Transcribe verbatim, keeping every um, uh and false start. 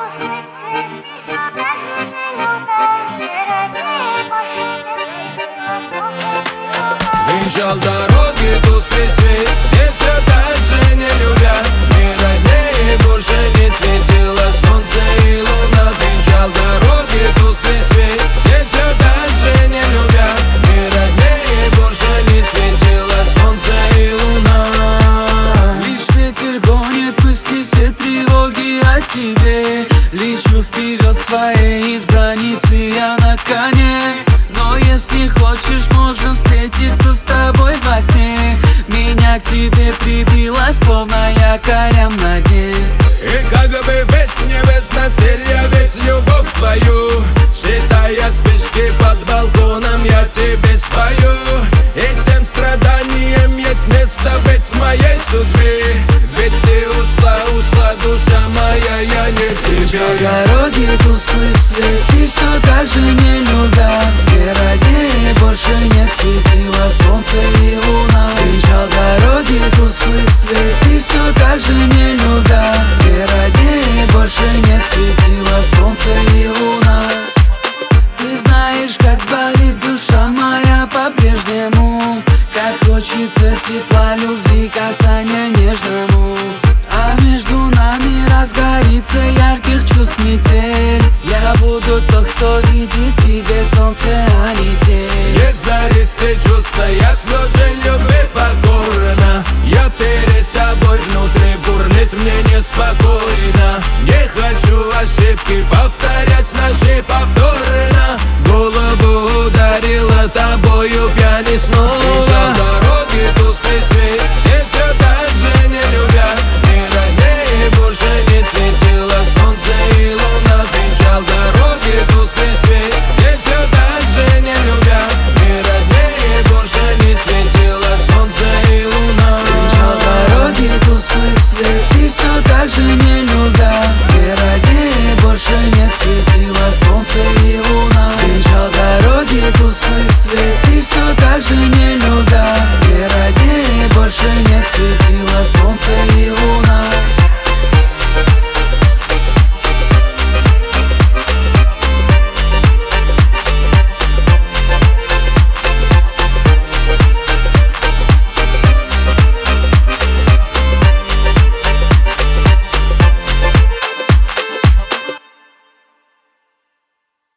тусклый цвет, и все так же не любят. Ты роднее, больше нет светила солнца и луна. Венчал дороги тусклый свет, где все так же не любят. Не роднее, больше не светило солнце и луна. Венчал дороги тусклый свет, где все так же не любят. Не роднее, больше не светило солнце и луна. Лишь ветер гонит мысли, все тревоги о тебе. Лечу вперед своей избранницы я на коне. Но если хочешь, можем встретиться с тобой во сне. Меня к тебе прибило, словно якорям на дне. И как бы ведь не безнасилья, ведь любовь твою, считая спички под балконом, я тебе спою. И тем страданиям есть место быть в моей судьбе. Ведь ты ушла, ушла, душа моя, я не тебя. Дороги тусклый свет, и все так же не любят. Где роднее, больше нет светила солнце и луна. Кричал дороги тусклый свет, и все так же не любят. Где роднее, больше нет светила солнце и луна. Ты знаешь, как болит душа моя по-прежнему, как хочется тепла, любви, касания нежному. А между нами разгорится ярких чувств метель. Я буду тот, кто видит тебе солнце, а не тень. Не зарить все чувства, я служил любви покорно. Я перед тобой, внутри бурлит мне неспокойно. Не хочу ошибки повторять.